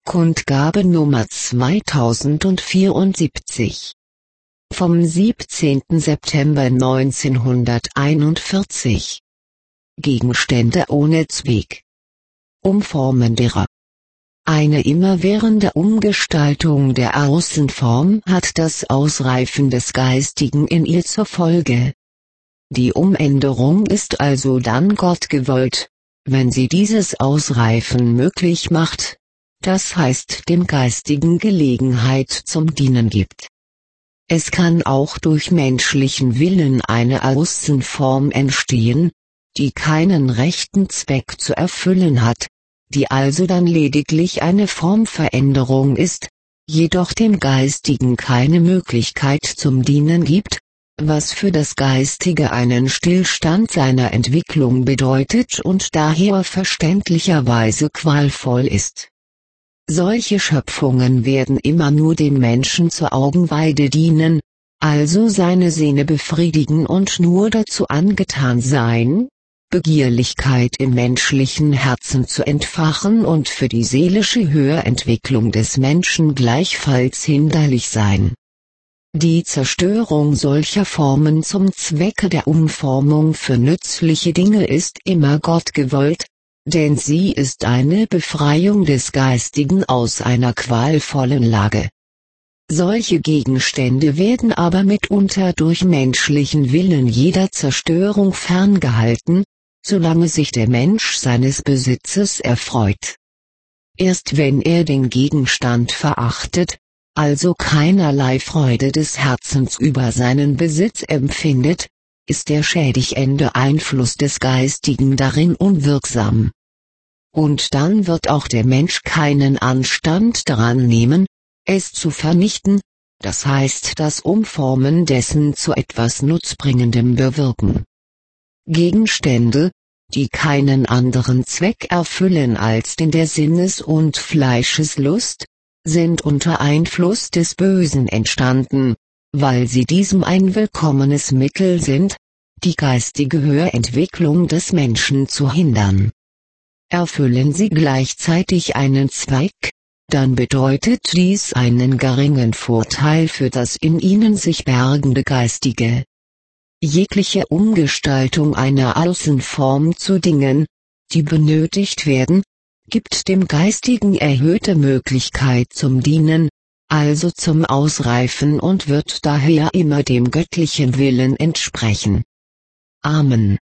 Kundgabe Nummer 2074. Vom 17. September 1941. Gegenstände ohne Zweck. Umformen derer. Eine immerwährende Umgestaltung der Außenform hat das Ausreifen des Geistigen in ihr zur Folge. Die Umänderung ist also dann Gott gewollt, wenn sie dieses Ausreifen möglich macht, das heißt dem Geistigen Gelegenheit zum Dienen gibt. Es kann auch durch menschlichen Willen eine Außenform entstehen, die keinen rechten Zweck zu erfüllen hat, die also dann lediglich eine Formveränderung ist, jedoch dem Geistigen keine Möglichkeit zum Dienen gibt, was für das Geistige einen Stillstand seiner Entwicklung bedeutet und daher verständlicherweise qualvoll ist. Solche Schöpfungen werden immer nur dem Menschen zur Augenweide dienen, also seine Sinne befriedigen und nur dazu angetan sein, Begierlichkeit im menschlichen Herzen zu entfachen und für die seelische Höherentwicklung des Menschen gleichfalls hinderlich sein. Die Zerstörung solcher Formen zum Zwecke der Umformung für nützliche Dinge ist immer Gott gewollt, denn sie ist eine Befreiung des Geistigen aus einer qualvollen Lage. Solche Gegenstände werden aber mitunter durch menschlichen Willen jeder Zerstörung ferngehalten, solange sich der Mensch seines Besitzes erfreut. Erst wenn er den Gegenstand verachtet, also keinerlei Freude des Herzens über seinen Besitz empfindet, ist der schädigende Einfluss des Geistigen darin unwirksam. Und dann wird auch der Mensch keinen Anstand daran nehmen, es zu vernichten, das heißt das Umformen dessen zu etwas Nutzbringendem bewirken. Gegenstände, die keinen anderen Zweck erfüllen als den der Sinnes- und Fleischeslust, sind unter Einfluss des Bösen entstanden, weil sie diesem ein willkommenes Mittel sind, die geistige Höherentwicklung des Menschen zu hindern. Erfüllen sie gleichzeitig einen Zweck, dann bedeutet dies einen geringen Vorteil für das in ihnen sich bergende Geistige. Jegliche Umgestaltung einer Außenform zu Dingen, die benötigt werden, gibt dem Geistigen erhöhte Möglichkeit zum Dienen, also zum Ausreifen und wird daher immer dem göttlichen Willen entsprechen. Amen.